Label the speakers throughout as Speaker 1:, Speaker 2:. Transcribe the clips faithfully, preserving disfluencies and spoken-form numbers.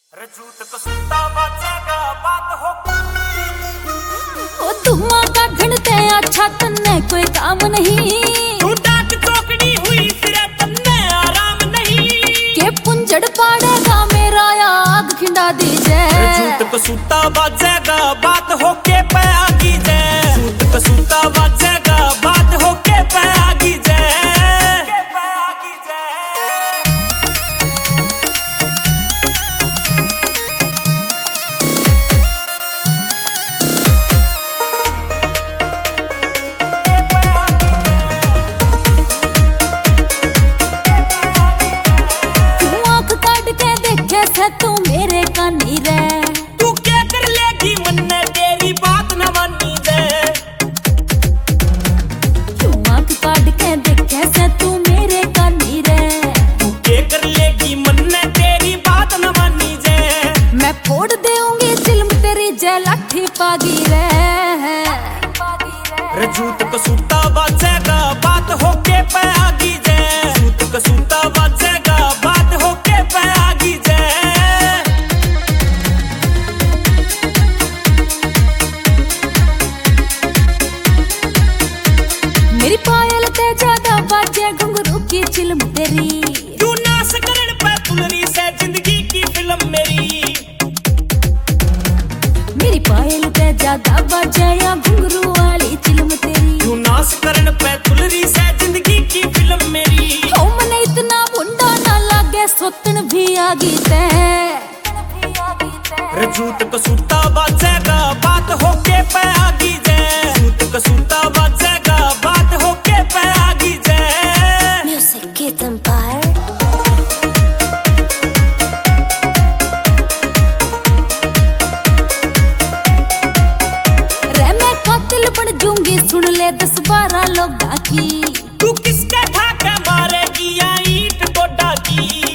Speaker 1: रजूत कसूता बाजेगा बात हो
Speaker 2: ओ धुआं काढ़न ते अच्छा तन्ने कोई काम नहीं।
Speaker 1: तू डाक चौकड़ी हुई सिरे तन्ने आराम नहीं।
Speaker 2: के पुंजड़ पाड़ेगा मेरा आग खिंडा दीजे।
Speaker 1: रजूत कसूता बाजेगा बात हो के पे आगी जे। रजूत कसूता बाजेगा बात हो के पे आगी जे।
Speaker 2: तू मेरे कानी रे
Speaker 1: तू क्या कर लेगी मन्ने तेरी बात न मानी दे।
Speaker 2: क्यों आंख काट के देखे से तू मेरे कानी रे।
Speaker 1: तू क्या कर लेगी मन्ने तेरी बात न मानी दे।
Speaker 2: मैं फोड़ देऊंगी चिल्म तेरी जय लाठी पागी रे।
Speaker 1: रजूत कसूता बाजेगा बात हो के पे आगी जे। रजूत कसूता बाजेगा बात हो के पे आगी जे।
Speaker 2: मेरी पायल ते ज्यादा बाजे घुंघरू की चिल्म तेरी।
Speaker 1: तू नास करन पे तुलरी से जिंदगी की फिल्म मेरी।
Speaker 2: मेरी पायल ते ज्यादा बाजे या घुंघरू वाली चिल्म तेरी।
Speaker 1: तू नास करन पे तुलरी से जिंदगी की फिल्म मेरी।
Speaker 2: ओ मने इतना मुंडा ना लागे सोतन भी आगी ते।
Speaker 1: रजूत कसूता बाजेगा बात हो के पे आगी जे। रजूत कसूता बाजेगा बात हो के पे आगी जे।
Speaker 2: म्यूजिक गेट एम्पायर रे मैं कातिल बन जूंगी सुन ले दस बारह लोगा की।
Speaker 1: तू किसके ठाके मारेगी या ईंट गोडा की।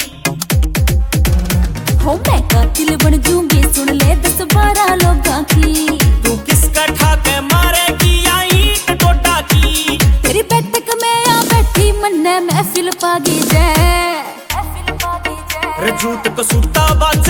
Speaker 2: हो मैं कातिल बन जूंगी सुन ले दस बारह लोगा की।
Speaker 1: तू किसका ठाके मारेगी या ईंट गोडा की।
Speaker 2: तेरी बैठक में आ बैठी मन्ने महफिल पागी जे।
Speaker 1: रजूत कसूता बाजेगा